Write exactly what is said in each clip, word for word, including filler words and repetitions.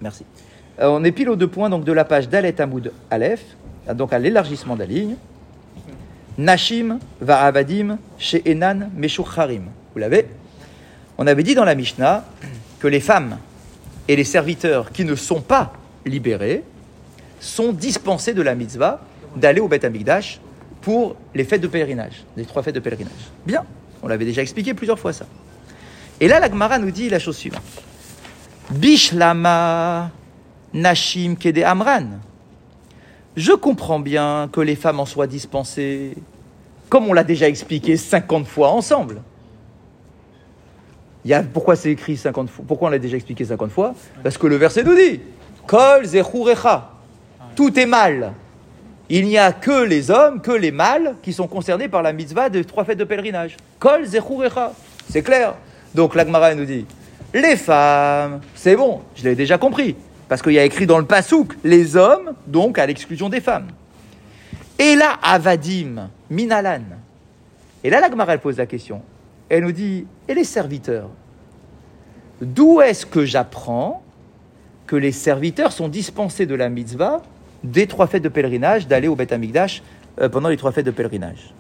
Merci. Euh, on est pile aux deux points donc, de la page Dalet Hamoud Aleph, donc à l'élargissement de la ligne. Nashim va'avadim she'enan meshucharim. Vous l'avez ? On avait dit dans la Mishnah que les femmes et les serviteurs qui ne sont pas libérés sont dispensés de la mitzvah d'aller au Beth Amikdash pour les fêtes de pèlerinage, les trois fêtes de pèlerinage. Bien, on l'avait déjà expliqué plusieurs fois ça. Et là, la Gemara nous dit la chose suivante. Bishlama Nashim Kede Amran. Je comprends bien que les femmes en soient dispensées, comme on l'a déjà expliqué cinquante fois ensemble. Il y a, pourquoi c'est écrit cinquante fois? Pourquoi on l'a déjà expliqué cinquante fois? Parce que le verset nous dit Kol zechurecha. Tout est mal. Il n'y a que les hommes, que les mâles qui sont concernés par la mitzvah des trois fêtes de pèlerinage. Kol zechurecha. C'est clair. Donc la Gemara nous dit les femmes, c'est bon, je l'ai déjà compris. Parce qu'il y a écrit dans le Passouk, les hommes, donc à l'exclusion des femmes. Et là, avadim, minalan. Et là, la Gemara, elle pose la question. Elle nous dit, et les serviteurs? D'où est-ce que j'apprends que les serviteurs sont dispensés de la mitzvah des trois fêtes de pèlerinage, d'aller au Beth Amikdash euh, pendant les trois fêtes de pèlerinage?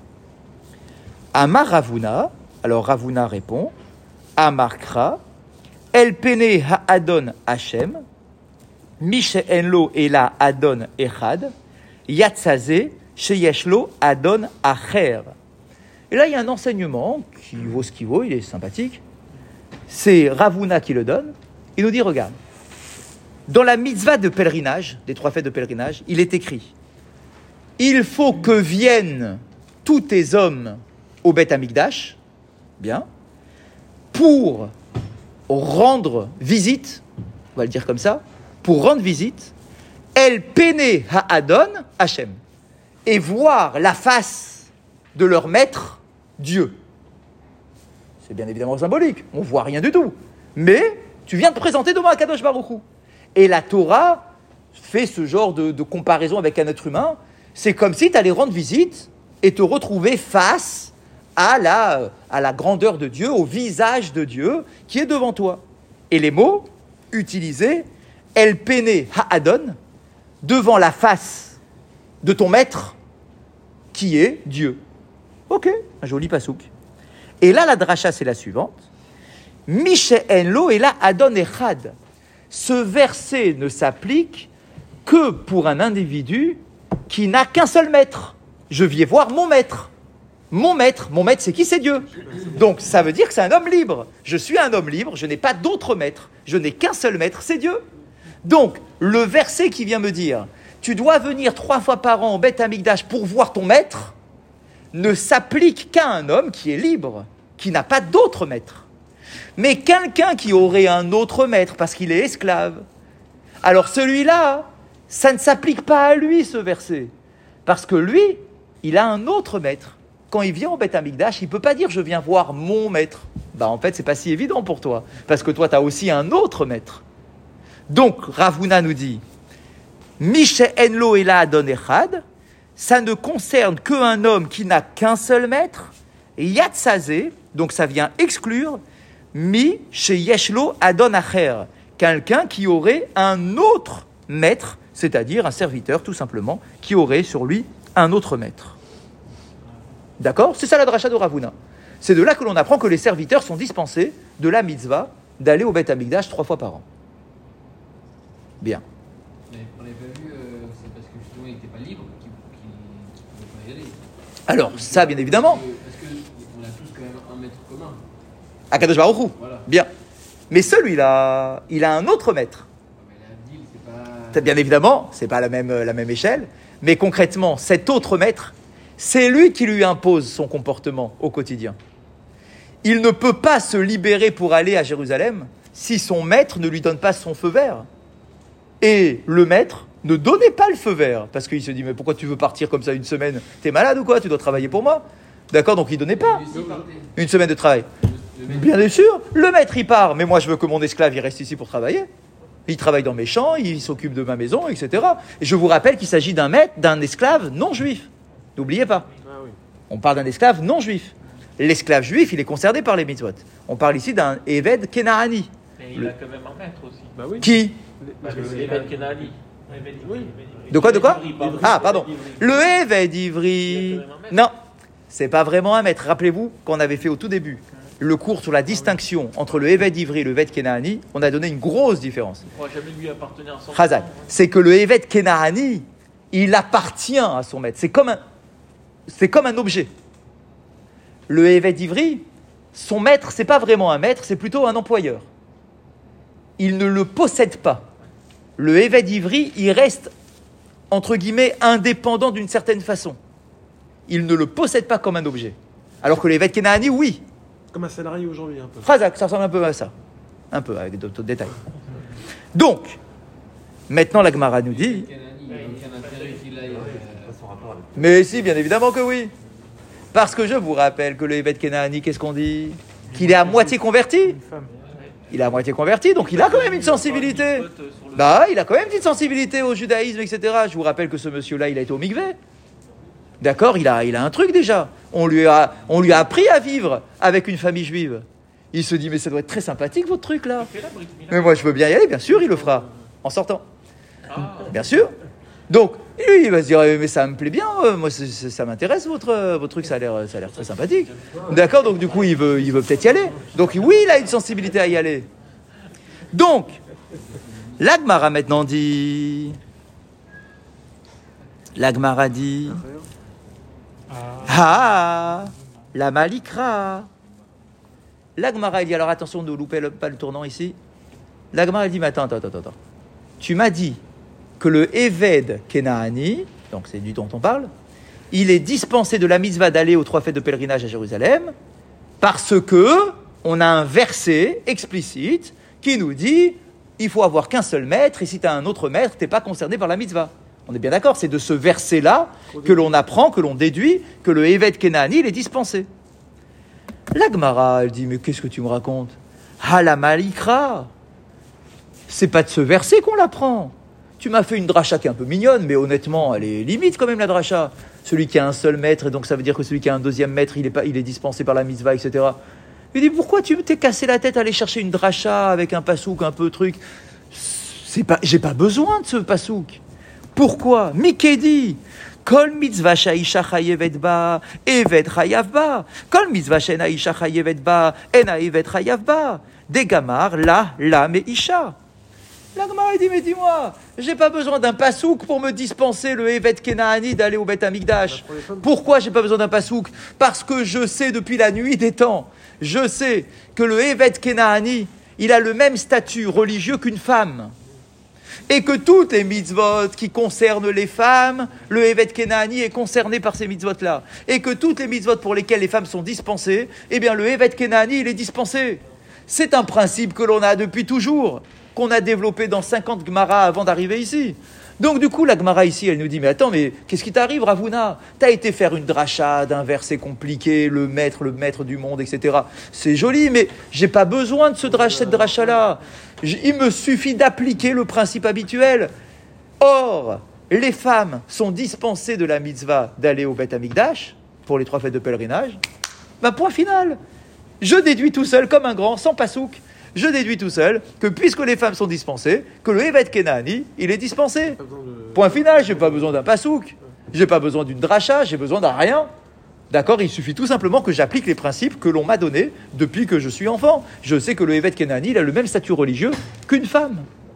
Amar Ravuna, alors Ravuna répond, Amar Kra, El Pene Ha'adon Hashem, Mishe'enlo Ela Adon Echad, Yatzaze, Sheyeshlo Adon Acher. Et là, il y a un enseignement qui vaut ce qu'il vaut, il est sympathique. C'est Ravuna qui le donne. Il nous dit, regarde, dans la mitzvah de pèlerinage, des trois fêtes de pèlerinage, il est écrit, il faut que viennent tous tes hommes au Beth Amikdash, bien, pour rendre visite, on va le dire comme ça, pour rendre visite, El Pene Ha'adon Hashem, et voir la face de leur maître, Dieu. C'est bien évidemment symbolique, on ne voit rien du tout. Mais tu viens te présenter devant Akadosh Baruch Hu. Et la Torah fait ce genre de, de comparaison avec un être humain. C'est comme si tu allais rendre visite et te retrouver face à la, à la grandeur de Dieu, au visage de Dieu qui est devant toi. Et les mots utilisés, El Pene Ha'adon, devant la face de ton maître qui est Dieu. Ok, un joli pasouk. Et là, la dracha, c'est la suivante. Mishe'enlo et là Adon Echad. Ce verset ne s'applique que pour un individu qui n'a qu'un seul maître. Je viens voir mon maître. Mon maître, mon maître, c'est qui? C'est Dieu. Donc, ça veut dire que c'est un homme libre. Je suis un homme libre, je n'ai pas d'autre maître. Je n'ai qu'un seul maître, c'est Dieu. Donc, le verset qui vient me dire « Tu dois venir trois fois par an au Beth Amikdash pour voir ton maître » ne s'applique qu'à un homme qui est libre, qui n'a pas d'autre maître. Mais quelqu'un qui aurait un autre maître parce qu'il est esclave, alors celui-là, ça ne s'applique pas à lui ce verset. Parce que lui, il a un autre maître. Quand il vient au Beth Amikdash, il ne peut pas dire « je viens voir mon maître ». Bah en fait, ce n'est pas si évident pour toi, parce que toi, tu as aussi un autre maître. Donc, Ravuna nous dit « Mishe'enlo ela Adon Echad » ça ne concerne qu'un homme qui n'a qu'un seul maître, Yatzaze, donc ça vient exclure, Mi Sheyeshlo Adon Acher, quelqu'un qui aurait un autre maître, c'est-à-dire un serviteur tout simplement, qui aurait sur lui un autre maître. D'accord? C'est ça la dracha de Ravuna. C'est de là que l'on apprend que les serviteurs sont dispensés de la mitzvah d'aller au Beth Amikdash trois fois par an. Bien. Mais on l'avait pas vu, euh, c'est parce que justement il n'était pas libre qu'il ne pouvait pas y aller. Alors, ça bien évidemment. Parce qu'on a tous quand même un maître commun. Akadosh Baruch Hu. Voilà. Bien. Mais celui-là, il a un autre maître. Mais l'Abdil, c'est pas. C'est bien évidemment, c'est pas la même, la même échelle, mais concrètement, cet autre maître, c'est lui qui lui impose son comportement au quotidien. Il ne peut pas se libérer pour aller à Jérusalem si son maître ne lui donne pas son feu vert. Et le maître ne donnait pas le feu vert, parce qu'il se dit, mais pourquoi tu veux partir comme ça une semaine? T'es malade ou quoi? Tu dois travailler pour moi. D'accord, donc il ne donnait pas une semaine de travail. Bien sûr, le maître il part, mais moi je veux que mon esclave il reste ici pour travailler. Il travaille dans mes champs, il s'occupe de ma maison, et cetera. Et je vous rappelle qu'il s'agit d'un maître, d'un esclave non juif. N'oubliez pas. On parle d'un esclave non juif. L'esclave juif, il est concerné par les mitzvot. On parle ici d'un Eved Kenaani. Mais il le... a quand même un maître aussi. Bah oui. Qui? L'évêque Kenani. Oui. De quoi, de quoi Ivry, pardon. Ah, pardon. Le Éved Ivry. Non, c'est pas vraiment un maître. Rappelez-vous qu'on avait fait au tout début le cours sur la distinction entre le Éved Ivry et le Éved Kenani. On a donné une grosse différence. Il ne pourra jamais lui appartenir à cent pour cent. Chazak, c'est que le Éved Kenani, il appartient à son maître. C'est comme un, c'est comme un objet. Le Éved Ivry, son maître, c'est pas vraiment un maître, c'est plutôt un employeur. Il ne le possède pas. Le Éved Ivry, il reste, entre guillemets, indépendant d'une certaine façon. Il ne le possède pas comme un objet. Alors que l'Évêque Kenani, oui. Comme un salarié aujourd'hui, un peu. Chazak, ça ressemble un peu à ça. Un peu, avec d'autres détails. Donc, maintenant la Gemara nous dit... Il n'y a aucun intérêt qu'il aille. euh, Mais si, bien évidemment que oui. Parce que je vous rappelle que le Évêque Kenani, qu'est-ce qu'on dit? Qu'il est à moitié converti. Une femme. Il est à moitié converti, donc il a quand même une sensibilité. Bah, il a quand même une sensibilité au judaïsme, et cetera. Je vous rappelle que ce monsieur-là, il a été au mikvé. D'accord, il a, il a un truc déjà. On lui a, on lui a appris à vivre avec une famille juive. Il se dit, mais ça doit être très sympathique votre truc là. Mais moi je veux bien y aller, bien sûr, il le fera en sortant. Bien sûr. Donc, lui, il va se dire, mais ça me plaît bien, euh, moi c'est- c'est- ça m'intéresse votre, euh, votre truc, ça a l'air, ça a l'air très sympathique. D'accord, donc du coup il veut, il veut peut-être y aller. Donc oui, il a une sensibilité à y aller. Donc, l'Agmara maintenant dit, l'Agmara dit. Ah, la malikra. L'Agmara, il dit, alors attention de louper le- pas le tournant ici. L'Agmara, il dit, mais attends, attends, attends, attends. Tu m'as dit que le Éved Kenaani, donc c'est du dont on parle, il est dispensé de la mitzvah d'aller aux trois fêtes de pèlerinage à Jérusalem parce que on a un verset explicite qui nous dit il faut avoir qu'un seul maître et si tu as un autre maître, tu n'es pas concerné par la mitzvah. On est bien d'accord, c'est de ce verset-là que l'on apprend, que l'on déduit que le Éved Kenaani, il est dispensé. La Gemara, elle dit, mais qu'est-ce que tu me racontes? Ah, la malikra. C'est pas de ce verset qu'on l'apprend. Tu m'as fait une dracha qui est un peu mignonne, mais honnêtement, elle est limite quand même, la dracha. Celui qui a un seul maître, et donc ça veut dire que celui qui a un deuxième maître, il est, pas, il est dispensé par la mitzvah, et cetera. Il dit, pourquoi tu t'es cassé la tête à aller chercher une dracha avec un pasouk, un peu truc? C'est pas, j'ai pas besoin de ce pasouk. Pourquoi? Mikedi. Kol mitzvah sha'isha chayevet ba, evet chayav ba. Kol mitzvah she'ena isha chayevet ba, ena evet chayav ba. Degamar la la me isha. La Gemara dit, mais dis-moi, j'ai pas besoin d'un pasouk pour me dispenser le Evet Kenaani d'aller au Beth Amikdash. Pourquoi j'ai pas besoin d'un pasouk? Parce que je sais depuis la nuit des temps, je sais que le Evet Kenaani, il a le même statut religieux qu'une femme. Et que toutes les mitzvot qui concernent les femmes, le Evet Kenaani est concerné par ces mitzvot-là. Et que toutes les mitzvot pour lesquelles les femmes sont dispensées, eh bien le Evet Kenaani, il est dispensé. C'est un principe que l'on a depuis toujours, qu'on a développé dans cinquante Gemara avant d'arriver ici. Donc du coup, la Gemara ici, elle nous dit, mais attends, mais qu'est-ce qui t'arrive, Ravuna? T'as été faire une dracha d'un verset compliqué, le maître, le maître du monde, et cetera. C'est joli, mais j'ai pas besoin de ce dracha, cette dracha-là. J- Il me suffit d'appliquer le principe habituel. Or, les femmes sont dispensées de la mitzvah d'aller au Beth Amikdash, pour les trois fêtes de pèlerinage. Ben, point final. Je déduis tout seul, comme un grand, sans pasouk. Je déduis tout seul que puisque les femmes sont dispensées, que le Evet Kenaani, il est dispensé. Pas besoin de- Point final, j'ai pas besoin d'un pasouk, j'ai pas besoin d'une dracha, j'ai besoin d'un rien. D'accord, il suffit tout simplement que j'applique les principes que l'on m'a donnés depuis que je suis enfant. Je sais que le Evet Kenaani, il a le même statut religieux qu'une femme.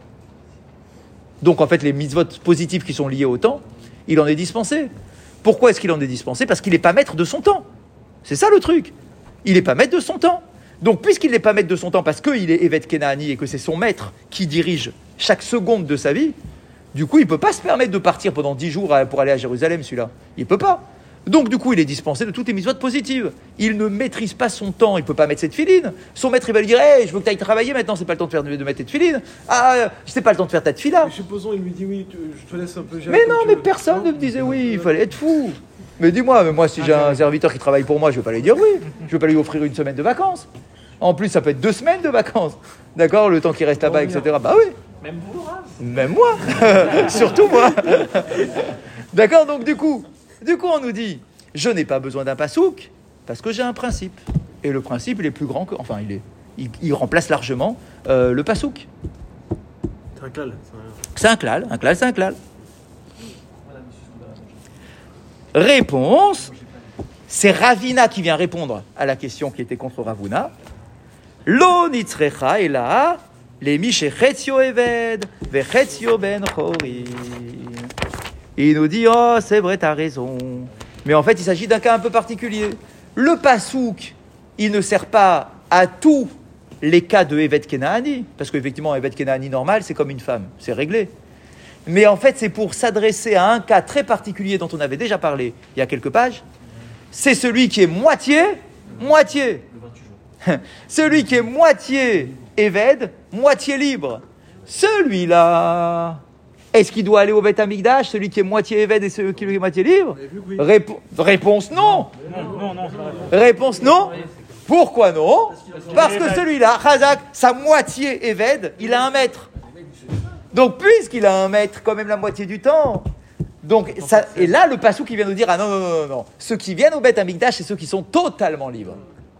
Donc en fait, les mitzvot positifs qui sont liés au temps, il en est dispensé. Pourquoi est-ce qu'il en est dispensé? Parce qu'il n'est pas maître de son temps. C'est ça le truc. Il n'est pas maître de son temps. Donc, puisqu'il n'est pas maître de son temps, parce qu'il est Evet Kenaani et que c'est son maître qui dirige chaque seconde de sa vie, du coup, il ne peut pas se permettre de partir pendant dix jours à- pour aller à Jérusalem, celui-là. Il ne peut pas. Donc, du coup, il est dispensé de toutes les mitzvot positives. Il ne maîtrise pas son temps, il ne peut pas mettre cette filine. Son maître, il va lui dire, hey, je veux que tu ailles travailler maintenant, c'est pas le temps de, faire, de mettre tes filines. Ah, c'est pas le temps de faire ta tefila. Mais supposons, il lui dit oui, tu- je te laisse un peu gérer. Mais comme non, tu mais veux. personne Non ne me disait oui, il fallait être fou. Mais dis-moi, mais moi, si j'ai un serviteur qui travaille pour moi, je ne vais pas lui dire oui. Je ne vais pas lui offrir une semaine de vacances. En plus, ça peut être deux semaines de vacances. D'accord, le temps qu'il reste là-bas, et cetera. Bah oui, Même vous, Rav. même moi. Surtout moi. D'accord, donc du coup, du coup, on nous dit, je n'ai pas besoin d'un pasouk parce que j'ai un principe. Et le principe, il est plus grand que... Enfin, il, est, il, il remplace largement euh, le pasouk. C'est un clal. c'est un- C'est un klal, un klal, c'est un klal. Réponse, c'est Ravina qui vient répondre à la question qui était contre Ravuna. Lo nitzrecha ela le mishechetio eved vechetio ben chorin. Il nous dit, oh, c'est vrai, t'as raison. Mais en fait, il s'agit d'un cas un peu particulier. Le pasouk, il ne sert pas à tous les cas de Eved Kenaani, parce qu'effectivement, Eved Kenaani normal, c'est comme une femme, c'est réglé. Mais en fait, c'est pour s'adresser à un cas très particulier dont on avait déjà parlé il y a quelques pages. C'est celui qui est moitié, moitié. Celui qui est moitié Eved, moitié libre. Celui-là, est-ce qu'il doit aller au Beth Amikdash, celui qui est moitié Eved et celui qui est moitié libre? Répo- Réponse non. Non, non, c'est la réponse. Réponse non. Pourquoi non? Parce que celui-là, Chazak, sa moitié Eved, il a un mètre. Donc, puisqu'il a un mètre quand même la moitié du temps, donc ça, et là, le passou qui vient nous dire, ah non, non, non, non, non, ceux qui viennent au Beth Amikdash, c'est ceux qui sont totalement libres.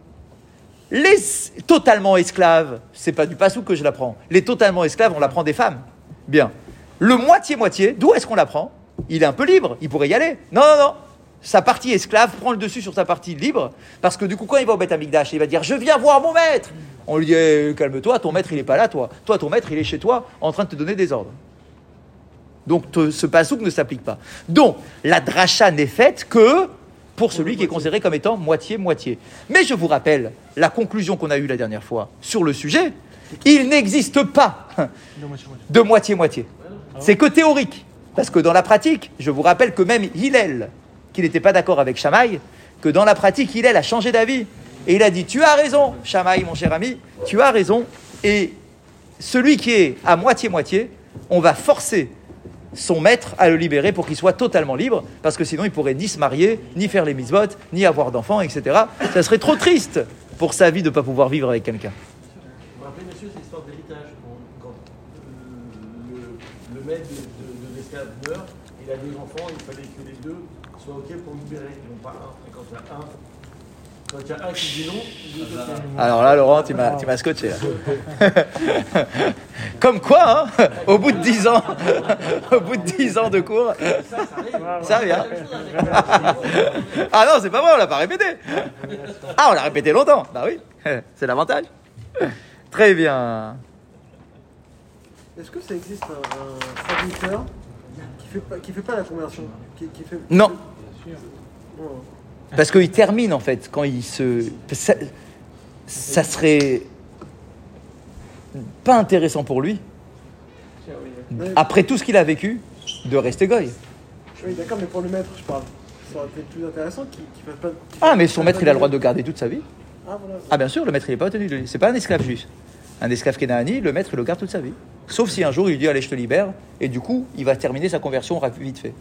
Les totalement esclaves, c'est pas du passou que je l'apprends. Les totalement esclaves, on l'apprend des femmes. Bien. Le moitié-moitié, d'où est-ce qu'on l'apprend? Il est un peu libre, il pourrait y aller. Non, non, non. Sa partie esclave prend le dessus sur sa partie libre, parce que du coup, quand il va au Beth Amikdash, il va dire, je viens voir mon maître. On lui dit, eh, calme-toi, ton maître, il n'est pas là, toi. Toi, ton maître, il est chez toi, en train de te donner des ordres. Donc, te- ce pasouk ne s'applique pas. Donc, la dracha n'est faite que pour celui qui est considéré comme étant moitié-moitié. Mais je vous rappelle la conclusion qu'on a eue la dernière fois sur le sujet. Il n'existe pas de moitié-moitié. C'est que théorique. Parce que dans la pratique, je vous rappelle que même Hillel, qui n'était pas d'accord avec Shammai, que dans la pratique, Hillel a changé d'avis. Et il a dit, tu as raison, Shammai, mon cher ami, tu as raison. Et celui qui est à moitié-moitié, on va forcer son maître à le libérer pour qu'il soit totalement libre, parce que sinon il pourrait ni se marier, ni faire les mitzvot, ni avoir d'enfants, et cetera. Ça serait trop triste pour sa vie de ne pas pouvoir vivre avec quelqu'un. Vous vous rappelez, monsieur, c'est l'histoire d'héritage. Quand, quand euh, le, le maître de, de, de l'esclave meurt, il a deux enfants, il fallait que les deux soient OK pour le libérer, et non pas un. Et quand il y a un, quand il y a un qui dit non, les deux autres disent non. Alors là, Laurent, tu m'as, tu m'as scotché. Là. Comme quoi, hein, au bout de dix ans, au bout de dix ans de cours, ça vient. Ah non, c'est pas vrai, on l'a pas répété. Ah, on l'a répété longtemps. Bah oui, c'est l'avantage. Très bien. Est-ce que ça existe un, un serviteur qui fait pas, qui fait pas la conversion qui, qui fait... Non. Non. Parce qu'il termine en fait quand il se. Ça, ça serait pas intéressant pour lui, Ouais. après tout ce qu'il a vécu, de rester goy. Oui, d'accord, mais pour le maître, je parle. Ça aurait été plus intéressant qu'il qu'il fasse pas. qu'il Ah, fasse- mais son qu'il maître fasse il a pas le droit de- de garder toute sa vie. Ah, voilà. Ah, bien sûr, le maître il n'est pas tenu de lui. C'est pas un esclave juif. Un esclave kénaani, le maître il le garde toute sa vie. Sauf si un jour il lui dit allez, je te libère, et du coup il va terminer sa conversion rapide, vite fait.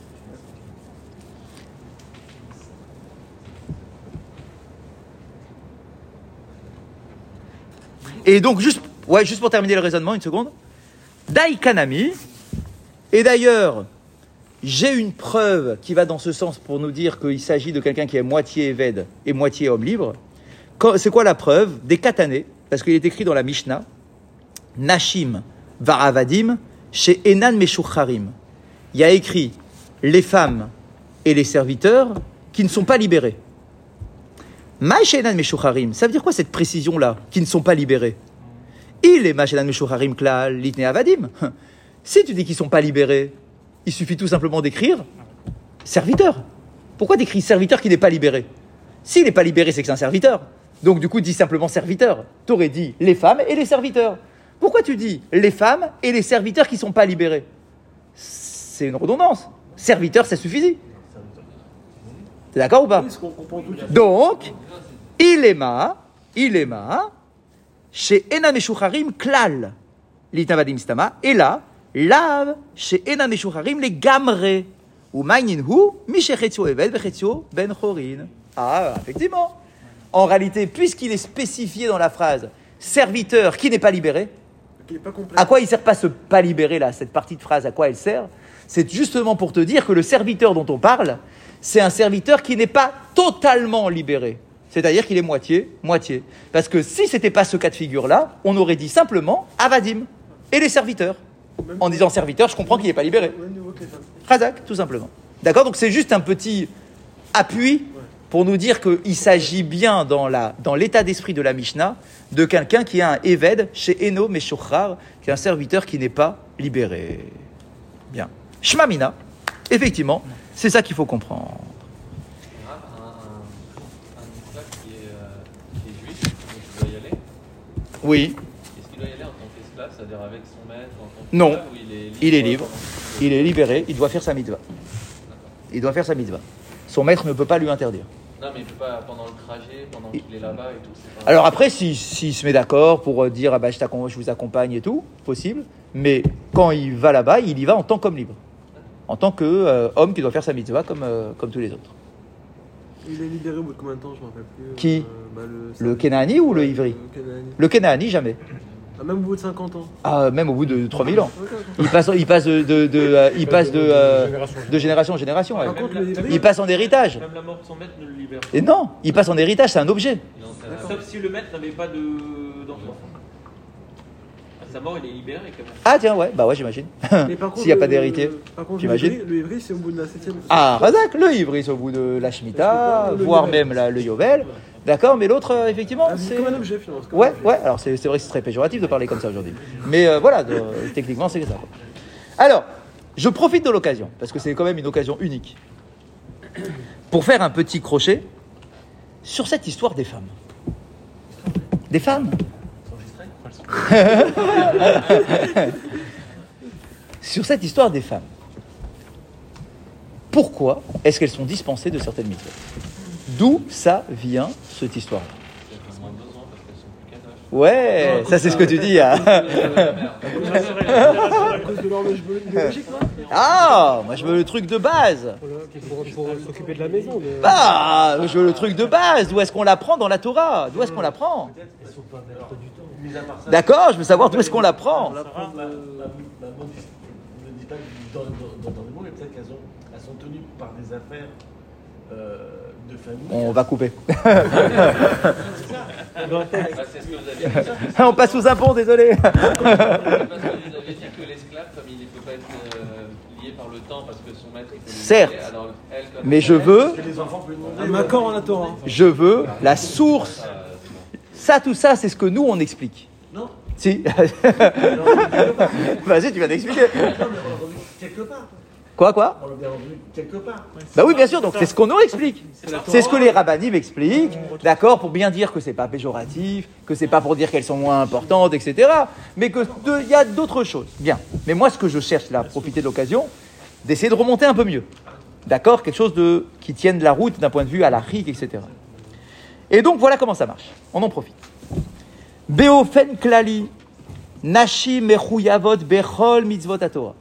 Et donc, juste, ouais, juste pour terminer le raisonnement, une seconde. Dai Kanami, et d'ailleurs, j'ai une preuve qui va dans ce sens pour nous dire qu'il s'agit de quelqu'un qui est moitié Eved et moitié homme libre. Quand- C'est quoi la preuve? Des katané, parce qu'il est écrit dans la Mishnah, Nashim Varavadim, chez Enan Meshucharim. Il y a écrit les femmes et les serviteurs qui ne sont pas libérés. Maïchenan Meshucharim, ça veut dire quoi cette précision-là, qui ne sont pas libérés? Il est Maïchenan Meshucharim Klal, Litne Avadim. Si tu dis qu'ils ne sont pas libérés, il suffit tout simplement d'écrire serviteur. Pourquoi d'écrire serviteur qui n'est pas libéré? S'il n'est pas libéré, c'est que c'est un serviteur. Donc du coup, dis simplement serviteur. Tu aurais dit les femmes et les serviteurs. Pourquoi tu dis les femmes et les serviteurs qui ne sont pas libérés? C'est une redondance. Serviteur, ça suffit. T'es d'accord ou pas? Oui, ce qu'on comprend tout de suite. Donc, il est ma, il est ma, chez Enan Meshucharim klal, l'itavadim stama, et là, lav, chez Enan Meshucharim les gamre, ou mainin hu, mishechetio eved bechetio ben chorin. Ah, effectivement. En réalité, puisqu'il est spécifié dans la phrase serviteur qui n'est pas libéré, Qui est pas complet. à quoi il sert pas ce pas libéré là, cette partie de phrase, à quoi elle sert? C'est justement pour te dire que le serviteur dont on parle, c'est un serviteur qui n'est pas totalement libéré. C'est-à-dire qu'il est moitié, moitié. Parce que si c'était pas ce cas de figure-là, on aurait dit simplement Avadim et les serviteurs. Même En disant serviteur, je comprends qu'il n'est pas libéré. Au même niveau que les femmes. Razak, tout simplement. D'accord? Donc c'est juste un petit appui pour nous dire qu'il s'agit bien dans, la, dans l'état d'esprit de la Mishnah de quelqu'un qui a un Eved chez Eno Meshuchrar, qui est un serviteur qui n'est pas libéré. Bien. Shma Mina, effectivement, c'est ça qu'il faut comprendre. Un, un, un esclave qui est, euh, qui est juif, donc il doit y aller. Oui, Est-ce qu'il doit y aller en tant qu'esclave, c'est-à-dire avec son maître en tant Non. qu'esclave, ou il est libre il est libre, pendant- il est libéré, il doit faire sa mitzvah. Il doit faire sa mitzvah. Son maître ne peut pas lui interdire. Non, mais il peut pas pendant le trajet, pendant qu'il est là-bas et tout. c'est pas- Alors après, s'il si, s'il se met d'accord pour dire ah bah, je, t'accom- je vous accompagne et tout, possible. Mais quand il va là-bas, il y va en tant qu'homme libre. En tant qu'homme euh, qui doit faire sa mitzvah comme, euh, comme tous les autres. Il est libéré au bout de combien de temps, je me rappelle plus. Qui euh, bah, le, Le Kenaani ou le Ivri? Le Kenaani. Le Kenaani, jamais. Ah, même au bout de cinquante ans. Ah, même au bout de trois mille ans. Ok, ok. Il passe, il passe de, de, de, euh, il passe de, euh, de génération en génération. ouais. Par contre, Même le la- Ivri, Il passe en héritage. Même la mort de son maître ne le libère pas. Et non, il passe en héritage, c'est un objet. Il en sert- D'accord. Sauf si le maître n'avait pas de, d'enfant. À sa mort, il est libéré quand même. Ah tiens, ouais, bah ouais, j'imagine. mais par contre, S'il n'y a pas le- d'héritier. Par contre, j'imagine. le Ivri, le Ivri, c'est au bout de la septième. Ah, Razak, le Ivri, c'est au bout de la Shemitah, Le voire Yovel. même la- le Yovel. D'accord, mais l'autre, euh, effectivement, Ah, c'est c'est... comme un objet finalement. c'est comme Ouais, un objet. ouais, alors c'est c'est vrai que c'est très péjoratif de parler comme ça aujourd'hui. Mais euh, voilà, de- techniquement, c'est ça. quoi. Alors, je profite de l'occasion, parce que c'est quand même une occasion unique, pour faire un petit crochet sur cette histoire des femmes. Des femmes Sur cette histoire des femmes. Pourquoi est-ce qu'elles sont dispensées de certaines mitzvot? D'où ça vient, cette histoire-là? Il y a moins besoin parce qu'elles sont plus kadosh. Ouais, ça c'est ce que tu dis. hein. À cause de l'horloge biologique, non Ah, moi je veux le truc de base. Pour, pour s'occuper de la maison. De... Ah, je veux le truc de base. D'où est-ce qu'on l'apprend dans la Torah? D'où est-ce qu'on l'apprend? Mis à part ça, D'accord, je veux savoir d'où est-ce qu'on l'apprend. on l'apprend, la- la- la mode ne dit pas que dans, dans, dans, dans le monde, mais peut-être qu'elles ont, elles sont tenues par des affaires euh, de famille. On va couper. Bah, c'est ce que vous aviez dit. On passe sous un pont, désolé. Parce que vous aviez dit que l'esclave, comme il ne peut pas être euh, lié par le temps parce que son maître il peut le Certes. libérer, alors elle, comme Mais je veux, Que les enfants peuvent demander. Un accord en la Torah. je veux la source. Ça, tout ça, c'est ce que nous on explique. Non, Si. non, quelque part. Vas-y, tu viens d'expliquer. Non, mais on l'a entendu quelque part. Quoi, quoi? On l'a bien entendu quelque part. Bah oui, bien sûr, donc c'est ce qu'on nous explique. C'est ce que les rabbinim expliquent, d'accord, pour bien dire que c'est pas péjoratif, que c'est pas pour dire qu'elles sont moins importantes, et cetera. Mais que de- il y a d'autres choses. Bien. Mais moi, ce que je cherche là, profiter de l'occasion, d'essayer de remonter un peu mieux. D'accord? Quelque chose de, qui tienne la route d'un point de vue à la et cetera. Et donc, voilà comment ça marche. On en profite. Beofen klali, nashi mechuyavot bechol mitzvot haTorah.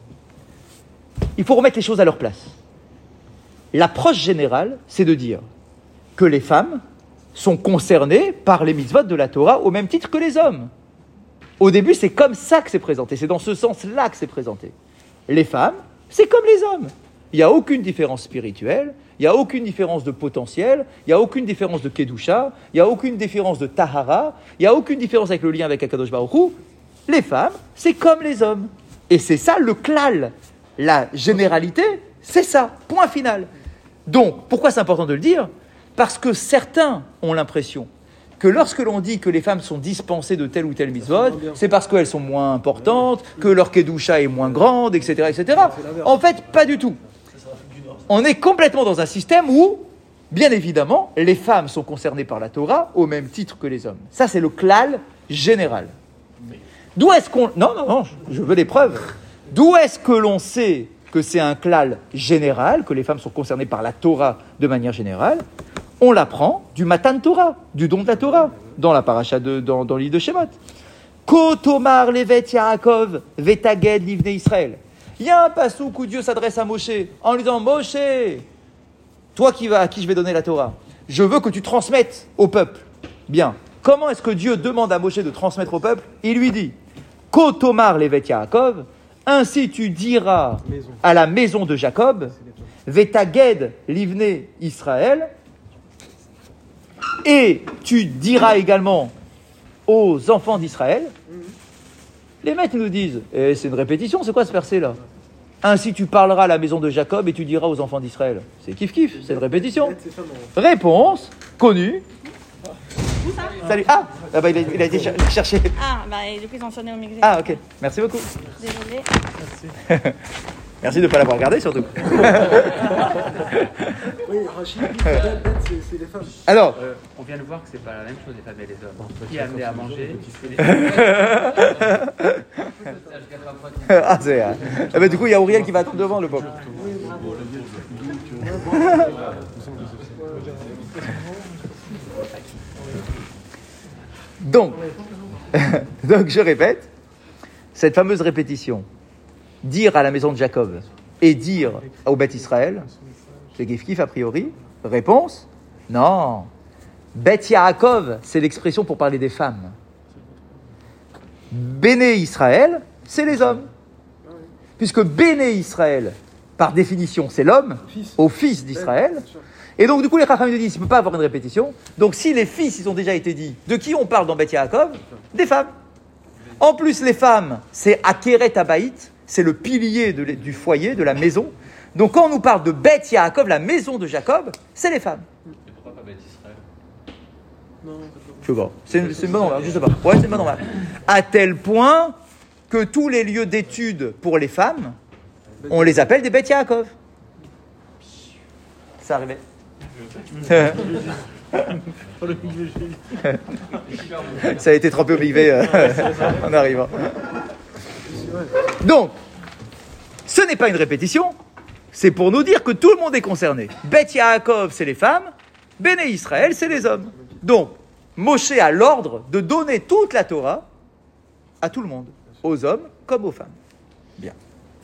Il faut remettre les choses à leur place. L'approche générale, c'est de dire que les femmes sont concernées par les mitzvot de la Torah au même titre que les hommes. Au début, c'est comme ça que c'est présenté, c'est dans ce sens-là que c'est présenté. Les femmes, c'est comme les hommes. Il n'y a aucune différence spirituelle, il n'y a aucune différence de potentiel, il n'y a aucune différence de kedusha, il n'y a aucune différence de tahara, il n'y a aucune différence avec le lien avec Akadosh Baruch Hu. Les femmes, c'est comme les hommes. Et c'est ça le klal. La généralité, c'est ça, point final. Donc, pourquoi c'est important de le dire? Parce que certains ont l'impression que lorsque l'on dit que les femmes sont dispensées de telle ou telle mitzvot, c'est parce qu'elles sont moins importantes, que leur kedusha est moins grande, et cetera, et cetera. En fait, pas du tout. On est complètement dans un système où, bien évidemment, les femmes sont concernées par la Torah au même titre que les hommes. Ça, c'est le klal général. D'où est-ce qu'on... Non, non, non, je veux les preuves. D'où est-ce que l'on sait que c'est un klal général, que les femmes sont concernées par la Torah de manière générale? On l'apprend du Matan Torah, du don de la Torah, dans la paracha de, dans, dans l'île de Shemot. Ko tomar levet Yaakov vetaged livne Israël. Il y a un passouk où Dieu s'adresse à Moshe en lui disant « Moshe, toi qui vas, à qui je vais donner la Torah, je veux que tu transmettes au peuple. » Bien. Comment est-ce que Dieu demande à Moshe de transmettre au peuple? Il lui dit « Ko tomar levet Yaakov, ainsi tu diras à la maison de Jacob, vetaged livne Israël, et tu diras également aux enfants d'Israël, Les maîtres nous disent, eh, c'est une répétition, c'est quoi ce verset-là? Ainsi tu parleras à la maison de Jacob et tu diras aux enfants d'Israël. C'est kiff-kiff, c'est une répétition. Réponse connue. Où ça? Salut. Ah, ah bah, il, a, il a été cher- chercher. Ah, bah, du coup, ils ont sonné au micro. Ah, ok. Merci beaucoup. Désolée. Merci de ne pas l'avoir regardé, surtout. Oui, Rachid, bête, bête, c'est c'est les femmes. Alors, Euh, on vient de voir que c'est pas la même chose les femmes et les hommes. Qui a amené à manger c'est les ah, c'est, euh, eh ben, du coup, il y a Auriel qui va être devant le peuple. Donc, donc, je répète, cette fameuse répétition, dire à la maison de Jacob et dire au Beth Israël, c'est kiff kiff a priori. Réponse, non. Beth Yaakov, c'est l'expression pour parler des femmes. Béné Israël, c'est les hommes. Puisque Béné Israël, par définition, c'est l'homme, au fils d'Israël. Et donc, du coup, les Chachamim nous disent, il ne peut pas avoir une répétition. Donc, si les fils, ils ont déjà été dits, de qui on parle dans Beth Yaakov? Des femmes. En plus, les femmes, c'est Akeret Abaït, c'est le pilier de, du foyer, de la maison. Donc, quand on nous parle de Beth Yaakov, la maison de Jacob, c'est les femmes. Et pourquoi pas Beth Israël? Je sais pas. C'est une, c'est une bonne remarque, je sais pas. Ouais, c'est une bonne remarque. À tel point que tous les lieux d'études pour les femmes, on les appelle des Beth Yaakov. Ça arrivait. Ça a été trempé au mikvé euh, en arrivant. Donc, ce n'est pas une répétition, c'est pour nous dire que tout le monde est concerné. Beth Yaakov, c'est les femmes, Béné Israël, c'est les hommes. Donc, Moshe a l'ordre de donner toute la Torah à tout le monde, aux hommes comme aux femmes. Bien.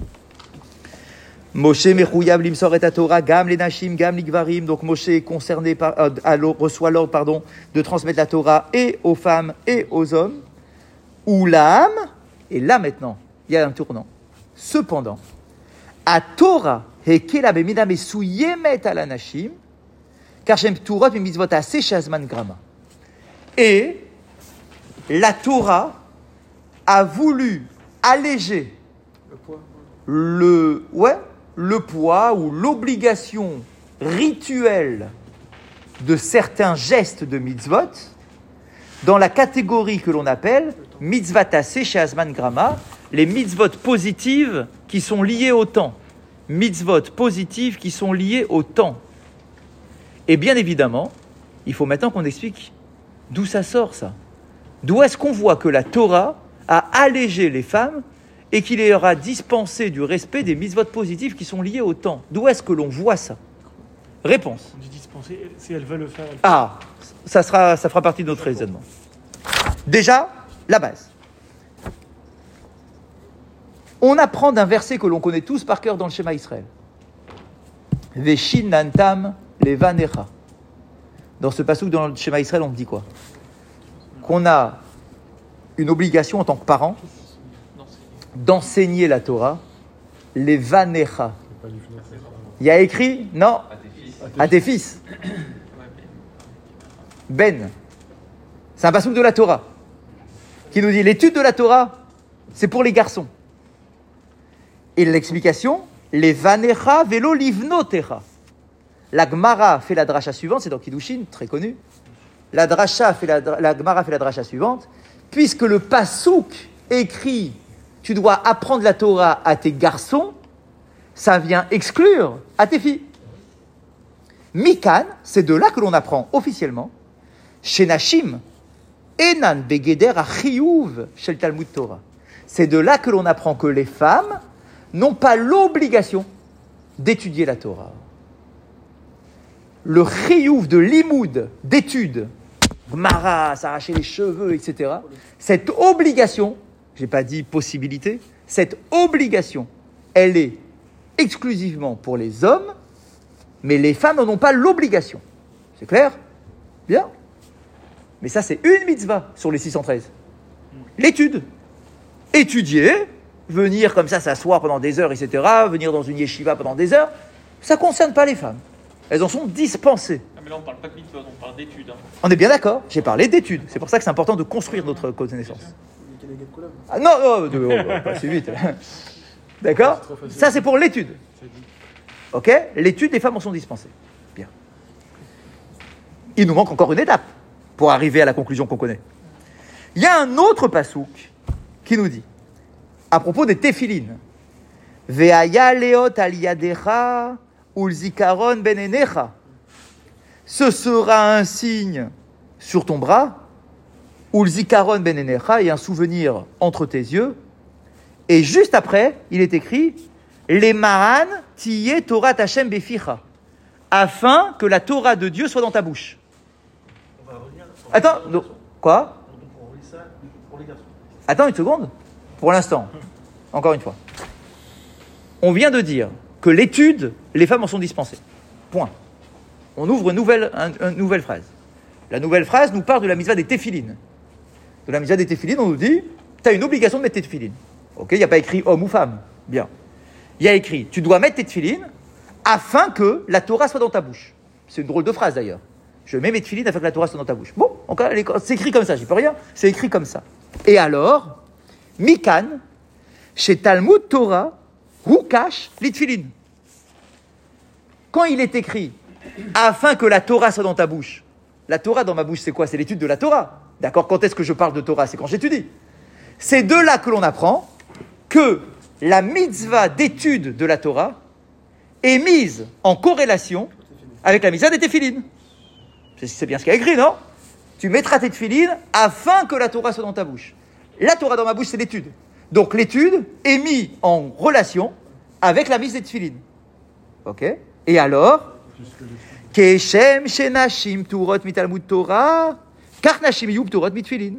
Moshe mechouyav limsor et Torah, gam les nashim, gam les gvarim. Donc Moshe est concerné par, euh, alors, reçoit l'ordre, pardon, de transmettre la Torah et aux femmes et aux hommes. Oulam, et là maintenant, il y a un tournant. Cependant, à Torah, hekela bemina mesuyemet al anashim, car shem Torah b'mitzvot aseh shazman grama. Et la Torah a voulu alléger Le poids. le, ouais, le poids ou l'obligation rituelle de certains gestes de mitzvot dans la catégorie que l'on appelle mitzvot aseh shazman grama, les mitzvot positives qui sont liées au temps. Mitzvot positives qui sont liées au temps. Et bien évidemment, il faut maintenant qu'on explique d'où ça sort ça. D'où est-ce qu'on voit que la Torah a allégé les femmes et qu'il leur a dispensé du respect des mitzvot positives qui sont liées au temps? D'où est-ce que l'on voit ça? Réponse. On dit dispenser, si elle veut le faire. Elle... Ah, ça, sera, ça fera partie de notre raisonnement. Déjà, la base. On apprend d'un verset que l'on connaît tous par cœur dans le schéma Israël. Veshin nantam levanecha. Dans ce passage dans le schéma Israël, on dit quoi? Qu'on a une obligation en tant que parent d'enseigner la Torah, levanecha. Il y a écrit, non, à tes fils. Ben. C'est un passage de la Torah qui nous dit l'étude de la Torah, c'est pour les garçons. Et l'explication, les vanecha velo livnotecha. La Gemara fait la dracha suivante, c'est dans Kiddushin, très connu. La dracha fait la, la Gemara fait la dracha suivante, puisque le pasouk écrit, tu dois apprendre la Torah à tes garçons, ça vient exclure à tes filles. Mikan, c'est de là que l'on apprend officiellement, chez Nashim, enan begeder achiyuv shel Talmud Torah. C'est de là que l'on apprend que les femmes n'ont pas l'obligation d'étudier la Torah. Le chiyuv de limoud, d'étude, Gemara, s'arracher les cheveux, et cetera. Cette obligation, je n'ai pas dit possibilité, cette obligation, elle est exclusivement pour les hommes, mais les femmes n'en ont pas l'obligation. C'est clair? Bien. Mais ça, c'est une mitzvah sur les six cent treize. L'étude. Étudier, venir comme ça s'asseoir pendant des heures, et cetera, venir dans une yeshiva pendant des heures, ça ne concerne pas les femmes. Elles en sont dispensées. Ah, mais là, on ne parle pas de mitzvot, on parle d'études. Hein. On est bien d'accord, j'ai parlé d'études. C'est pour ça que c'est important de construire notre connaissance. Il Keneged Kulam. Ah, non, non, de- oh, bah, pas si vite. D'accord? Ça, c'est pour l'étude. Ok? L'étude, les femmes en sont dispensées. Bien. Il nous manque encore une étape pour arriver à la conclusion qu'on connaît. Il y a un autre pasouk qui nous dit, à propos des téphilines, Ve'aya leot al yadecha ul zikaron ben enecha. Ce sera un signe sur ton bras, ul zikaron ben enecha, et un souvenir entre tes yeux. Et juste après, il est écrit, les ma'an tiye Torah Hashem beficha, afin que la Torah de Dieu soit dans ta bouche. On va revenir. Attends, non, quoi? On relit ça pour les garçons. Attends une seconde. Pour l'instant, encore une fois. On vient de dire que l'étude, les femmes en sont dispensées. Point. On ouvre une nouvelle, un- une nouvelle phrase. La nouvelle phrase nous parle de la mitzvah des téphilines. De la mitzvah des téphilines, on nous dit, tu as une obligation de mettre tes téphilines. Ok, il n'y a pas écrit homme ou femme. Bien. Il y a écrit, tu dois mettre tes téphilines afin que la Torah soit dans ta bouche. C'est une drôle de phrase d'ailleurs. Je mets mes téphilines afin que la Torah soit dans ta bouche. Bon, encore, c'est écrit comme ça, j'y peux rien. C'est écrit comme ça. Et alors, Mikan, chez Talmud Torah, Hukash, l'itfilin. Quand il est écrit, afin que la Torah soit dans ta bouche, la Torah dans ma bouche, c'est quoi? C'est l'étude de la Torah. D'accord? Quand est-ce que je parle de Torah? C'est quand j'étudie. C'est de là que l'on apprend que la mitzvah d'étude de la Torah est mise en corrélation avec la mitzvah des téphilines. C'est, c'est bien ce qu'il y a écrit, non? Tu mettras tes téphilines afin que la Torah soit dans ta bouche. La Torah dans ma bouche, c'est l'étude. Donc l'étude est mise en relation avec la mise des téphilines. Ok? Et alors, Keshem shenashim turot mitalmud Torah, kach nashim yub turot mitfilin.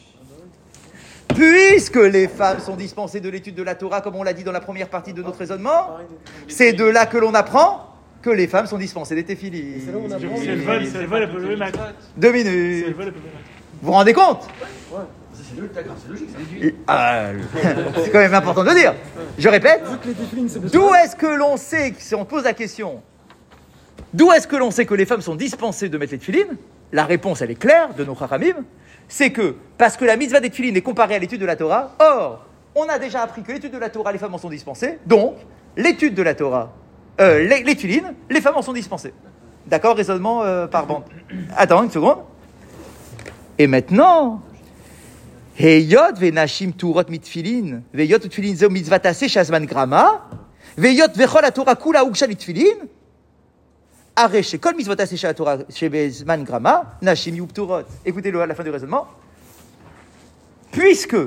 Puisque les femmes sont dispensées de l'étude de la Torah, comme on l'a dit dans la première partie de notre raisonnement, c'est de là que l'on apprend que les femmes sont dispensées des téphilines. C'est là où on apprend. C'est le vol, c'est le vol, elle peut lever Mac. Deux C'est le minutes. vol, elle peut lever Mac. Vous vous rendez compte? Ça, c'est logique, d'accord, c'est logique, c'est déduit. Ah, c'est quand même important de le dire. Je répète. Vu que les téphilines, c'est D'où est-ce que l'on sait, si on pose la question, d'où est-ce que l'on sait que les femmes sont dispensées de mettre les téphilines? La réponse, elle est claire de nos chachamim, c'est que, parce que la mitzvah des téphilines est comparée à l'étude de la Torah, or, on a déjà appris que l'étude de la Torah, les femmes en sont dispensées, donc, l'étude de la Torah, euh, les, les téphilines, les femmes en sont dispensées. D'accord? Raisonnement euh, par bande. Attends une seconde. Et maintenant, Heyot venashim turot mitfilin, veyot utfilin zeo mitzvah taseh shazman grama, veyot vechol la Torah kula uksha litfilin, are shekol mitzvah taseh shal Torah shebezman grama, nashim yub turot. Écoutez-le à la fin du raisonnement. Puisque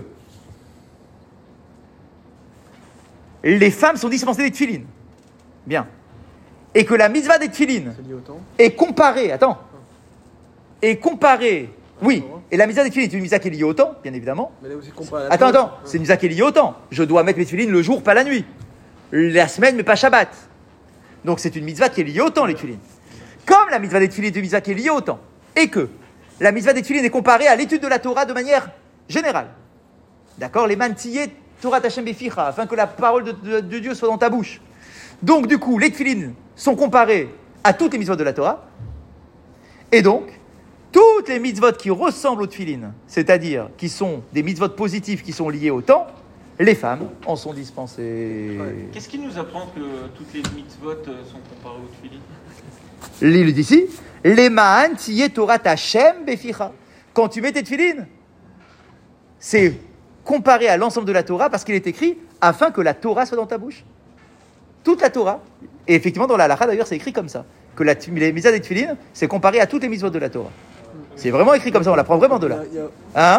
les femmes sont dispensées des tfilin, bien, et que la mitzvah des tfilin lié au temps. est comparée, attends, est comparée, oui, et la mitzvah des tfilin est une mitzvah qui est liée au temps, bien évidemment. Mais là aussi, comparé à la Attends, Torah. attends, c'est une mitzvah qui est liée au temps. Je dois mettre mes tefilines le jour, pas la nuit. La semaine, mais pas Shabbat. Donc c'est une mitzvah qui est liée au temps, les tefilines. Comme la mitzvah des tefilines est une mitzvah qui est liée au temps, et que la mitzvah des tefilines est comparée à l'étude de la Torah de manière générale. D'accord? Les mantillés Torah Hashem beficha, afin que la parole de, de- de Dieu soit dans ta bouche. Donc du coup, les tefilines sont comparées à toutes les mitzvot de la Torah, et donc, toutes les mitzvot qui ressemblent aux tefilines, c'est-à-dire qui sont des mitzvot positifs qui sont liés au temps, les femmes en sont dispensées. Qu'est-ce qui nous apprend que toutes les mitzvot euh, sont comparées aux tefilines? L'île d'ici, les ma'an tiye Torah Hashem beficha. Quand tu mets tes tefilines, c'est comparé à l'ensemble de la Torah parce qu'il est écrit afin que la Torah soit dans ta bouche. Toute la Torah. Et effectivement, dans la halakha d'ailleurs, c'est écrit comme ça. Que la, les mitzvahs des tefilines, c'est comparé à toutes les mitzvot de la Torah. C'est vraiment écrit comme ça, on l'apprend vraiment de là. Il y a- il y a- Hein?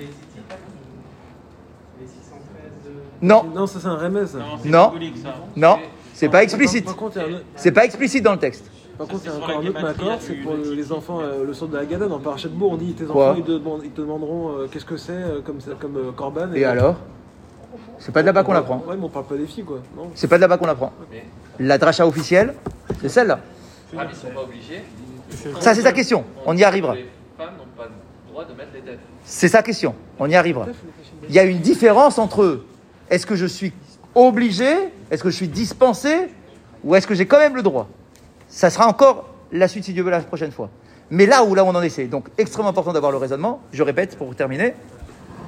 Non, Non, ça c'est un remez. ça. Non, c'est Non. symbolique ça. non, c'est pas explicite. Par contre, il y a un autre- C'est pas explicite dans le texte. par Ça, contre, il y a c'est sur encore un la autre guématrie, accord, là, c'est du- pour du le- titre. les enfants, euh, le sort de la Haggadah, dans Parashat Bo, on dit tes Quoi enfants, ils te, demandent- ils te demanderont euh, qu'est-ce que c'est euh, comme, ça- comme euh, Corban. Et alors? C'est pas de là-bas qu'on l'apprend. Ouais, mais on parle pas des filles, quoi. Non. C'est pas de là-bas qu'on l'apprend. Mais La dracha officielle, c'est celle-là. les femmes, ils sont pas obligés. Ça, c'est sa question. On y arrivera. Les femmes n'ont pas le droit de mettre les têtes. C'est sa question. On y arrivera. Il y a une différence entre est-ce que je suis obligé, est-ce que je suis dispensé, ou est-ce que j'ai quand même le droit. Ça sera encore la suite, si Dieu veut, la prochaine fois. Mais là où là on en est, c'est donc extrêmement important d'avoir le raisonnement. Je répète pour terminer.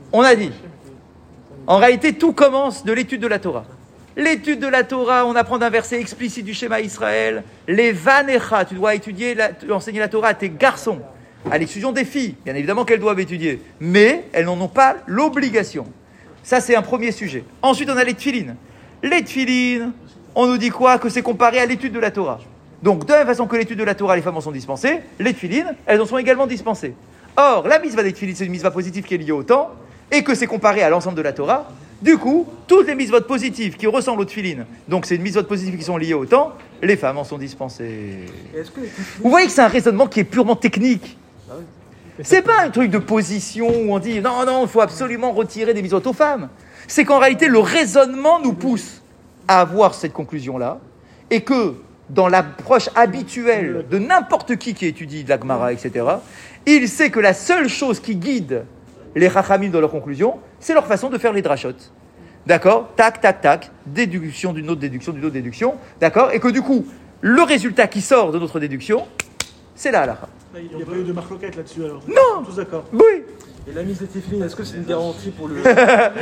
On a dit, en réalité, tout commence de l'étude de la Torah. L'étude de la Torah, on apprend d'un verset explicite du schéma Israël, les vanecha, tu dois étudier, la, enseigner la Torah à tes garçons, à l'exclusion des filles, bien évidemment qu'elles doivent étudier, mais elles n'en ont pas l'obligation. Ça, c'est un premier sujet. Ensuite, on a les tfilines. Les tfilines, on nous dit quoi? Que c'est comparé à l'étude de la Torah. Donc, de la même façon que l'étude de la Torah, les femmes en sont dispensées, les tfilines, elles en sont également dispensées. Or, la mitzvah des tfilines, c'est une mitzvah positive qui est liée au temps, et que c'est comparé à l'ensemble de la Torah. Du coup, toutes les mitzvot positives qui ressemblent aux tfilines, donc c'est une mitzvot positive qui sont liées au temps, les femmes en sont dispensées. Est-ce que les Vous voyez que c'est un raisonnement qui est purement technique. C'est pas un truc de position où on dit non, non, il faut absolument retirer des mitzvot aux femmes. C'est qu'en réalité, le raisonnement nous pousse à avoir cette conclusion-là, et que dans l'approche habituelle de n'importe qui qui étudie de la Gemara, et cetera, il sait que la seule chose qui guide les Chachamim dans leur conclusion, c'est leur façon de faire les drachot. D'accord? Tac, tac, tac, déduction d'une autre déduction, d'une autre déduction. D'accord? Et que du coup, le résultat qui sort de notre déduction, c'est la halakha. Il n'y a pas eu de marloquette là-dessus alors? Non. Tous d'accord? Oui. Et la mise des téfilines, est-ce que c'est une garantie pour le... est-ce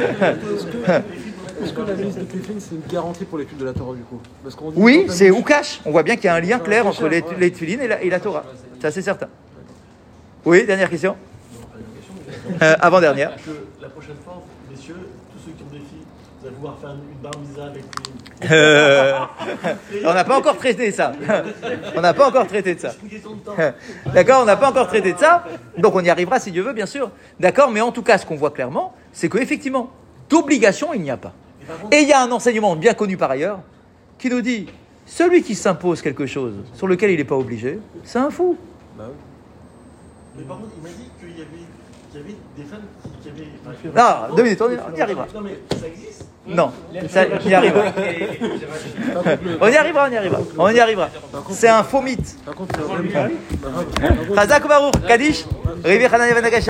que, est-ce que la mise des téfilines, c'est une garantie pour l'étude de la Torah du coup? Parce qu'on dit Oui, quand c'est même- Oukash. On voit bien qu'il y a un lien clair bien entre sûr, les, ouais. les tefilines et la, et la Torah. Ça, c'est certain. Oui, dernière question. Euh, avant-dernière. Que la prochaine fois, messieurs, tous ceux qui ont des filles, vous allez pouvoir faire une bar mitzvah avec une. Euh, on n'a pas encore traité ça. On n'a pas encore traité de ça. C'est une question de temps. D'accord, on n'a pas encore traité de ça. Donc on y arrivera si Dieu veut, bien sûr. D'accord, mais en tout cas, ce qu'on voit clairement, c'est qu'effectivement, d'obligation, il n'y a pas. Et il y a un enseignement bien connu par ailleurs qui nous dit celui qui s'impose quelque chose sur lequel il n'est pas obligé, c'est un fou. Bah oui. Mais par contre, il m'a dit qu'il y avait, qu'il y avait des femmes qui, qui avaient. enfin, Non, deux minutes, on y- on y arrivera. Non, mais ça existe. Non, ça, on y arrivera. On y arrivera, on y arrivera. On y arrivera. C'est un faux mythe. Par contre, le- Chazak Baruch, Kadish, Rivi Hanania Vanagash.